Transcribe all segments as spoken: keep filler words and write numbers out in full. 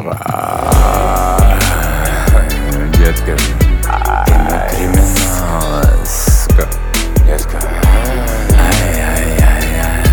Детка, ты на криминал, сука. Детка, ай-яй-яй-яй,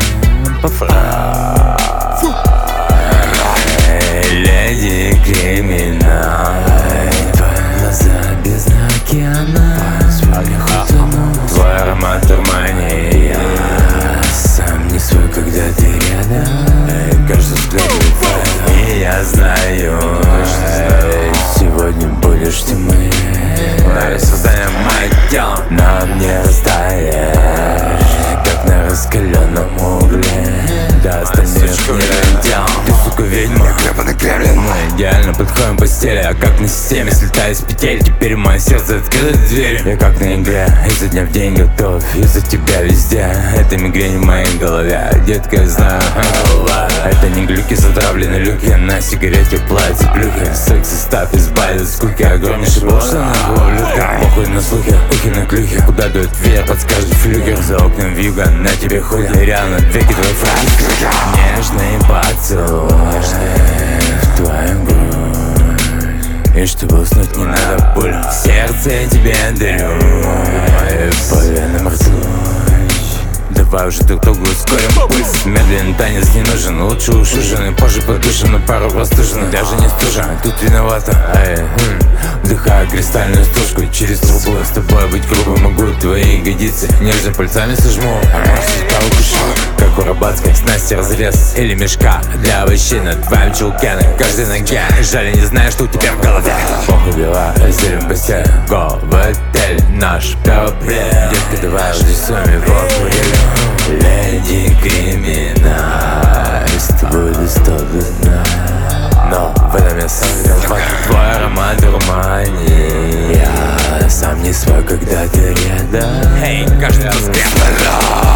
леди криминал, глаза без океана, твой аромат дурмани. Я сам не свой, когда ты рядом. Каждый взгляд твой, и я знаю, сегодня будешь ты моей. На создание моих дел нам не растаешь, как на раскаленном угле. До остальных не дел. Ты, сука, ведьма, гребаный кремлин. Мы идеально подходим в постели, а как на системе слетаю с петель. Теперь мое сердце открыто двери. Я как на игре, изо дня в день готов. Из-за тебя везде, это мигрень в моей голове. Детка, я знаю, это не глюки, затравлены люки. На сигарете платье плюхи. Секс состав избавит от скуки. Огромнейший бол, что на ублюдка. Похуй на слухи, ухи на клюхе. Куда дует ветер, подскажет флюгер. За окном вьюга, на тебе хуй. Реально, веки твои фраги. Нежный поцелуй в твою грудь, и чтобы уснуть не надо пуль. Сердце я тебе дарю, и по венам ртуть. Давай уже друг другу ускорим пульс. Медленный танец не нужен, лучше уж ужин. Позже подушен, на пару простужен. Даже не стужа, тут виновата. Ай, хм. Вдыхаю кристальную стружку через трубу. С тобой быть грубо могу, твои ягодицы нежно пальцами сожму. А может, я укушу, как у рыбацкой снасти разрез или мешка для овощей на твоем чулке. На каждой ноге жаль, не знаю, что у тебя в голове. Похуй бела, зелень постель. Го в отель, наш первый апреля. Детка, давай рисуем его курили. Леди криминал, с тобой до сто до дна. Но в этом я сам виноват. Твой аромат дурмани. Я сам не свой, когда ты рядом. Эй, каждый взгляд.